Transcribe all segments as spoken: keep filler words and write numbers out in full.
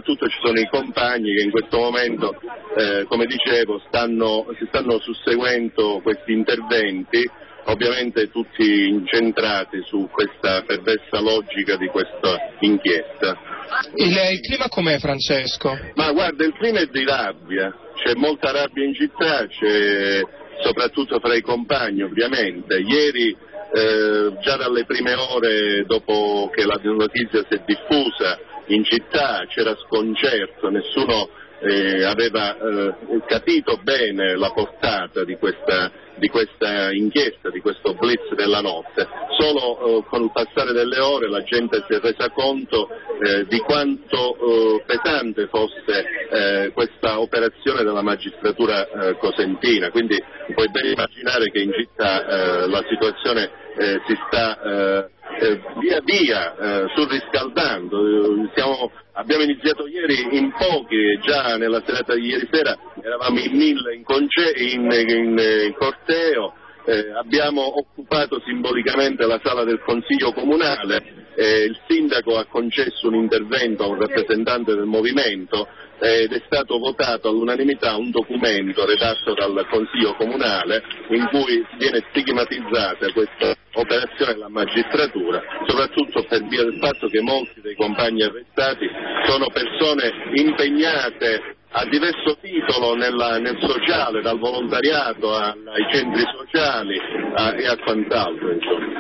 soprattutto ci sono i compagni che in questo momento, eh, come dicevo, stanno, si stanno susseguendo questi interventi, ovviamente tutti incentrati su questa perversa logica di questa inchiesta. Il, il clima com'è, Francesco? Ma guarda, il clima è di rabbia, c'è molta rabbia in città, c'è soprattutto fra i compagni ovviamente. Ieri eh, già dalle prime ore dopo che la notizia si è diffusa in città c'era sconcerto, nessuno eh, aveva eh, capito bene la portata di questa, di questa inchiesta, di questo blitz della notte. Solo eh, con il passare delle ore la gente si è resa conto eh, di quanto eh, pesante fosse eh, questa operazione della magistratura eh, cosentina, quindi puoi ben immaginare che in città eh, la situazione eh, si sta eh, eh, via via eh, surriscaldando. Siamo, abbiamo iniziato ieri in pochi, già nella serata di ieri sera eravamo in mille in, conce- in, in, in corteo, eh, abbiamo occupato simbolicamente la sala del Consiglio Comunale, eh, il sindaco ha concesso un intervento a un rappresentante del movimento ed è stato votato all'unanimità un documento redatto dal Consiglio Comunale in cui viene stigmatizzata questa operazione della magistratura, soprattutto per via del fatto che molti dei compagni arrestati sono persone impegnate a diverso titolo nella, nel sociale, dal volontariato a, ai centri sociali a, e a quant'altro, insomma.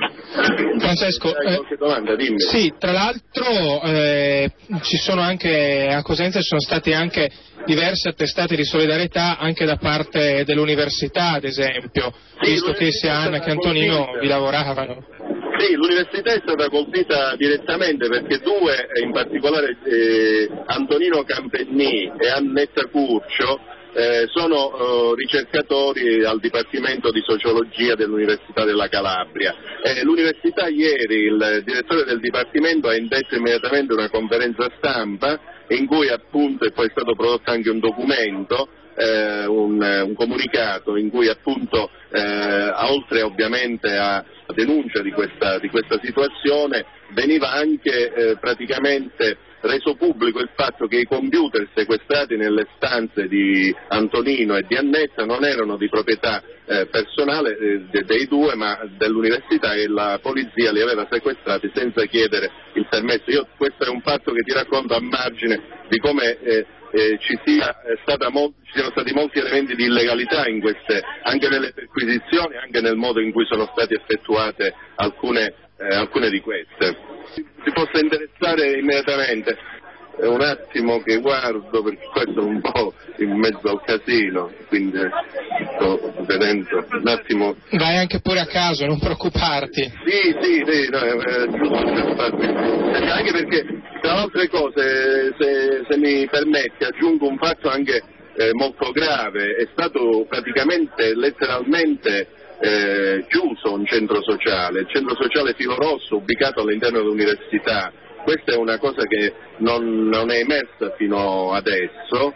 Francesco, eh, domanda, dimmi. Sì, tra l'altro eh, ci sono anche a Cosenza ci sono stati anche diversi attestati di solidarietà anche da parte dell'università, ad esempio, sì, visto che sia Anna che Antonino colpita. Vi lavoravano. Sì, l'università è stata colpita direttamente perché due, in particolare eh, Antonino Campennì e Annetta Curcio, Eh, sono eh, ricercatori al Dipartimento di Sociologia dell'Università della Calabria. Eh, l'Università ieri, il direttore del Dipartimento ha indetto immediatamente una conferenza stampa in cui appunto è poi stato prodotto anche un documento, eh, un, un comunicato in cui appunto, eh, oltre ovviamente a denuncia di questa, di questa situazione, veniva anche eh, praticamente reso pubblico il fatto che i computer sequestrati nelle stanze di Antonino e di Annetta non erano di proprietà eh, personale eh, de- dei due, ma dell'università, e la polizia li aveva sequestrati senza chiedere il permesso. Io, questo è un fatto che ti racconto a margine di come eh, eh, ci, sia, eh, stata mo- ci siano stati molti elementi di illegalità in queste, anche nelle perquisizioni, anche nel modo in cui sono state effettuate alcune, eh, alcune di queste. Si possa interessare immediatamente, eh, un attimo che guardo perché questo è un po' in mezzo al casino, quindi sto vedendo un attimo. Vai anche pure a caso, non preoccuparti. Sì, sì, sì, no, è giusto per farmi. Anche perché tra le altre cose, se, se mi permetti, aggiungo un fatto anche eh, molto grave. È stato praticamente letteralmente Eh, chiuso un centro sociale, il centro sociale Filo Rosso ubicato all'interno dell'università. Questa è una cosa che non, non è emersa fino adesso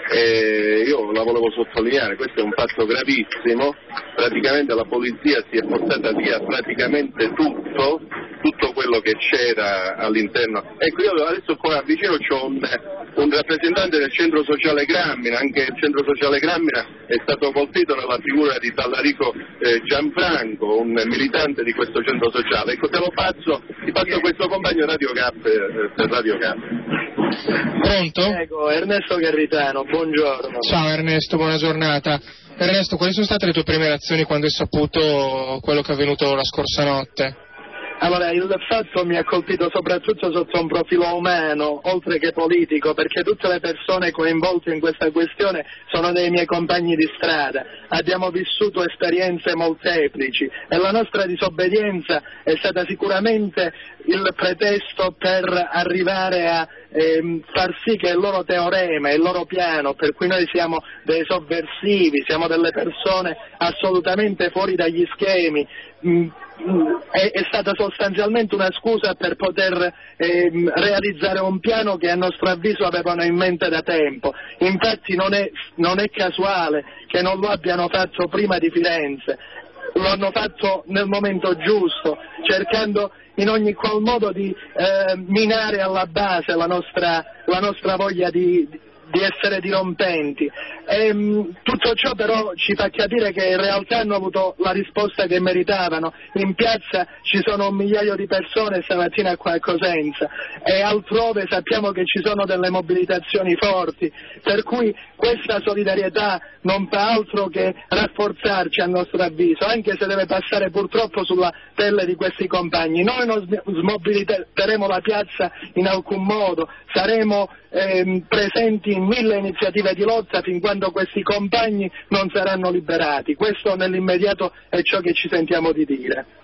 e io la volevo sottolineare. Questo è un fatto gravissimo, praticamente la polizia si è portata via praticamente tutto, tutto quello che c'era all'interno. Ecco, io adesso qua vicino c'ho un, un rappresentante del centro sociale Grammina, anche il centro sociale Grammina è stato colpito nella figura di Tallarico eh, Gianfranco, un militante di questo centro sociale. Ecco, te lo passo, ti passo questo compagno Radio Cap eh, per Radio Cap. Pronto? Ecco, Ernesto Garritano, buongiorno. Ciao Ernesto, buona giornata. Ernesto, quali sono state le tue prime reazioni quando hai saputo quello che è avvenuto la scorsa notte? Allora, il fatto mi ha colpito soprattutto sotto un profilo umano, oltre che politico, perché tutte le persone coinvolte in questa questione sono dei miei compagni di strada. Abbiamo vissuto esperienze molteplici e la nostra disobbedienza è stata sicuramente il pretesto per arrivare a ehm, far sì che il loro teorema, il loro piano, per cui noi siamo dei sovversivi, siamo delle persone assolutamente fuori dagli schemi, mh, È, è stata sostanzialmente una scusa per poter ehm, realizzare un piano che a nostro avviso avevano in mente da tempo. Infatti non è, non è casuale che non lo abbiano fatto prima di Firenze. lo hanno fatto nel momento giusto, cercando in ogni qual modo di eh, minare alla base la nostra, la nostra voglia di, di essere dirompenti. E, mh, tutto ciò però ci fa capire che in realtà hanno avuto la risposta che meritavano. In piazza ci sono un migliaio di persone stamattina qua a Cosenza e altrove sappiamo che ci sono delle mobilitazioni forti, per cui questa solidarietà non fa altro che rafforzarci a nostro avviso, anche se deve passare purtroppo sulla pelle di questi compagni. Noi non smobiliteremo la piazza in alcun modo, saremo ehm, presenti in mille iniziative di lotta fin quando questi compagni non saranno liberati. Questo nell'immediato è ciò che ci sentiamo di dire.